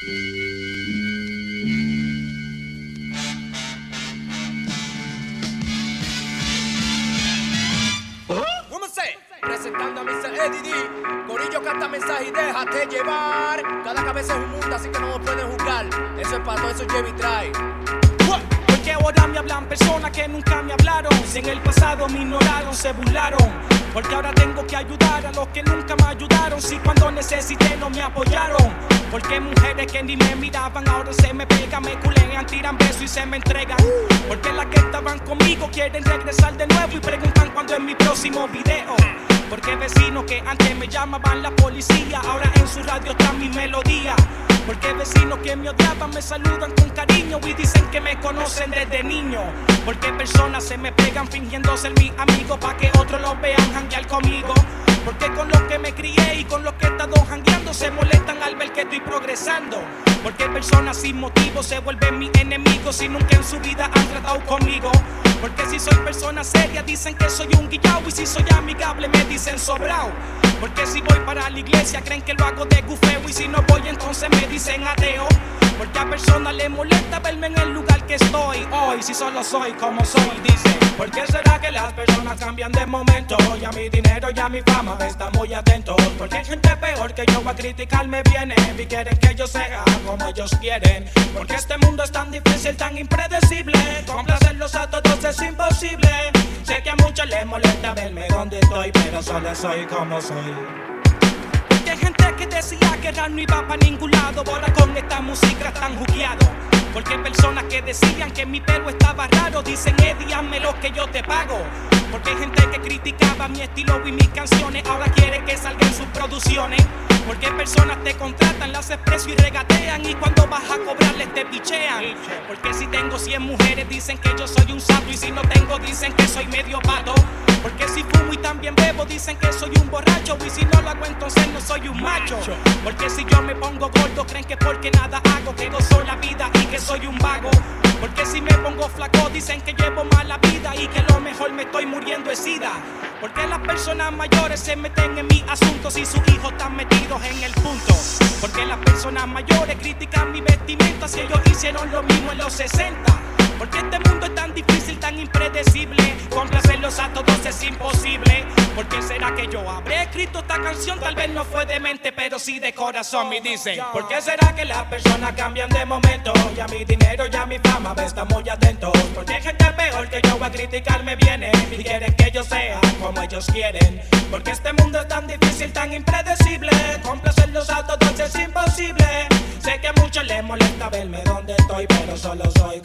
¿Cómo se? Presentando a Mr. Eddie D. Corillo canta mensaje y déjate llevar. Cada cabeza es un mundo, así que no nos pueden juzgar. Eso es para todo, eso es Jamie trae. Porque ahora me hablan personas que nunca me hablaron. Si en el pasado me ignoraron, se burlaron. Porque ahora tengo que ayudar a los que nunca me ayudaron. Si cuando necesité no me apoyaron. Porque mujeres que ni me miraban ahora se me pegan, me culean, tiran besos y se me entregan. Porque las que estaban conmigo quieren regresar de nuevo y preguntan cuándo es mi próximo video. Porque vecinos que antes me llamaban la policía, ahora en su radio está mi melodía. Porque vecinos que me odiaban me saludan con cariño y dicen que me conocen desde niño. Porque personas se me pegan fingiendo ser mi amigo pa' que otros los vean janguear conmigo. Porque con los que me crié y con los que he estado jangueando se molestan al ver que estoy progresando. Porque personas sin motivo se vuelven mis enemigos y nunca en su vida han tratado conmigo. Porque si soy persona seria dicen que soy un guillao y si soy amigable me dicen sobrao. Porque si voy para la iglesia creen que lo hago de gufeo y si no voy entonces me dicen ateo. Porque a personas les molesta verme en el lugar que estoy hoy, si solo soy como soy, dice. ¿Por qué será que las personas cambian de momento? Y a mi dinero y a mi fama están muy atentos. Porque hay gente peor que yo a criticarme viene y quieren que yo sea como ellos quieren. Porque este mundo es tan difícil, tan impredecible, complacerlos a todos es imposible. Sé que a muchos les molesta verme donde estoy, pero solo soy como soy. Porque hay gente que decía que rap no iba para ningún lado, ahora con esta música están jugueados. Porque hay personas que decían que mi pelo estaba raro, dicen Eddie, hazme lo que yo te pago. Porque hay gente que criticaba mi estilo y mis canciones, ahora quiere que salgan sus producciones. Porque personas te contratan, las expreso y regatean y cuando vas a cobrarles te pichean. Porque si tengo 100 mujeres dicen que yo soy un sapo y si no tengo dicen que soy medio pato. Porque si fumo y también bebo dicen que soy un borracho y si no lo hago entonces no soy un macho. Porque si yo me pongo gordo creen que porque nada hago, que gozo la vida y que soy un vago. Porque si me pongo flaco dicen que llevo mala vida y que lo mejor me estoy muriendo de sida. Porque las personas mayores se meten en mis asuntos y sus hijos están metidos en el punto. Porque las personas mayores critican mi vestimenta si ellos hicieron lo mismo en los 60. Porque este mundo es tan difícil, tan impredecible, complacerlos a todos es imposible. ¿Por qué será que yo habré escrito esta canción? Tal vez no fue de mente, pero sí de corazón. Me dicen, ¿por qué será que las personas cambian de momento? Y a mi dinero y a mi fama me están muy atentos. Porque hay gente peor que yo a criticarme viene y quieren que yo sea como ellos quieren. Porque este mundo es tan difícil, tan impredecible, complacerlos a todos es imposible. Sé que a muchos les molesta verme donde estoy, pero solo soy